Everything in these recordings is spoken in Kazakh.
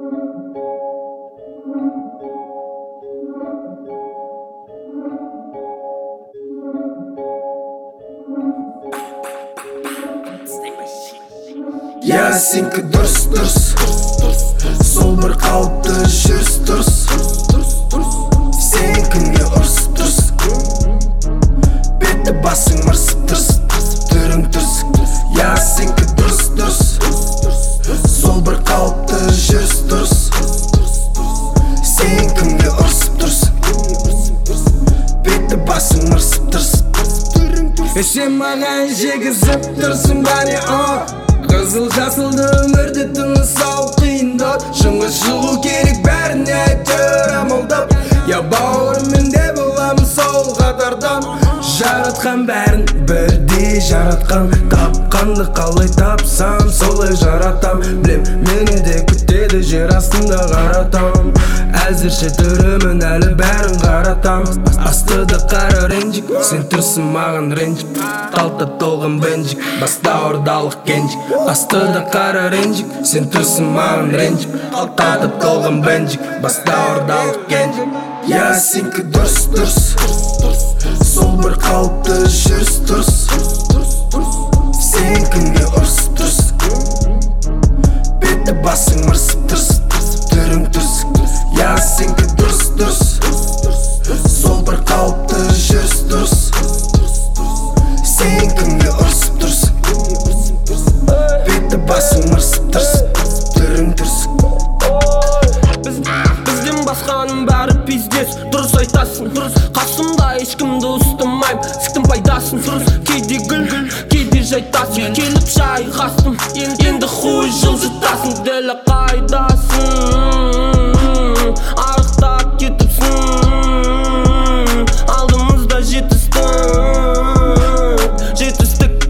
Я сенікі дұрыс сол бір қалыпты жүріс дұрыс сен кімге ұрысып тұрсың беті басың мырсып тұрсың түрің тұрсың Я сенікі дұрыс сол бір қалыпты жүріс дұрыс сен кімге ұрысып тұрсың беті басың мырсып тұрсың сен маған жегізіп тұрсың бәне Қызыл жасылды өмірді тыныс алу қиындап Шыңға шығу керек бәріне әйтеуір амалдап Я бауырыммен де боламын сол қатардан Жаратқан бәрін бірдей жаратқан Тапқанды қалай тапсам солай жаратам Білем мені де күтеді жер астында қаратам Әзірше түрімін әлі бәрін қаратам Астыда қара ренжік Сен тұрсың маған ренжіп Талта толған бенжік Баста ордалық кенжік Астыда қара ренжік Сен тұрсың маған ренжіп Талта толған бенжік Баста ордалық кенжік Я сенікі дұрыс Сол бір қалыпты жүріс дұрыс Сен кімге ұрысып тұрсың беті басың мырсып тұрсың түрің тұрсың Я сенікі дұрыс сол бір қалыпты жүріс дұрыс Сен кімге ұрысып тұрсың беті басың мырсып тұрсың түрің тұрсың Бізден басқаның бәрі пиздес Дұрыс айтасың Қасымда ешкімді ұстамайм Сіктің пайдасын Кейде гүл, кейде жайтасың Келіп жайғастым Енді хуй жылжытасың Дәлі қайдасың Арықтап кетіпсің Алдымызда жетістік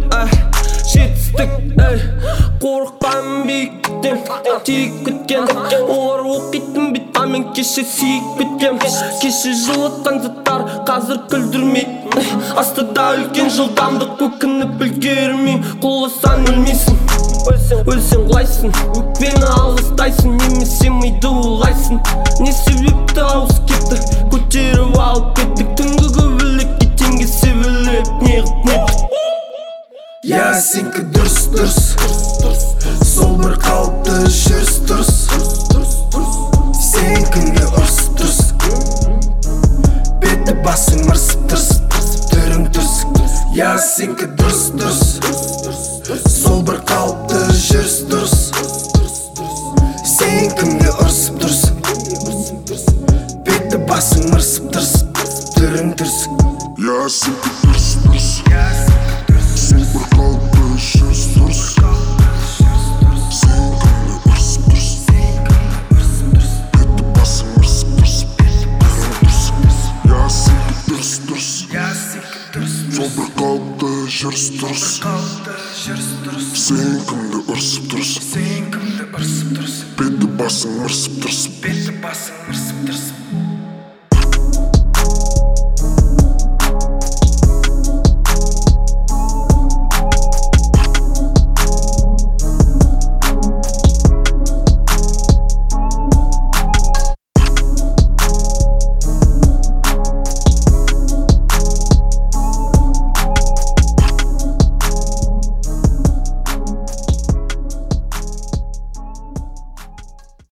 Қорықпаймын биіктен Тиік күткен Олар оқитын бит мен кеше сүйік біткем Кеше жылытқан заттар қазір күлдірмейді Астыда үлкен жылдамдық өкініп үлгермейм Құласаң өлмейсің Өлсең құлайсың Өкпені алғыстайсың Немесе миды улайсың Не себепті ауыз кетті Көтеріп алып кеттік Түнгі көбілекке теңге себелеп неғып неттік Я сенікі дұрыс Сол бір қалыпты жүріс дұрыс Сен кімге ұрысып тұрсың беті басың мырсып тұрсың түрің тұрсың Я сенікі дұрыс Сол бір қалыпты жүріс дұрыс Сен кімге ұрысып тұрсың беті басың мырсып тұрсың түрің тұрсың Я сенікі дұрыс сол бір қалыпты жүріс дұрыс Сен кімге ұрысып тұрсың беті басың мырсып тұрсың түрің тұрсың Я сенікі дұрыс сол бір қалыпты жүріс дұрыс Сен кімге ұрысып тұрсың беті басың мырсып тұрсың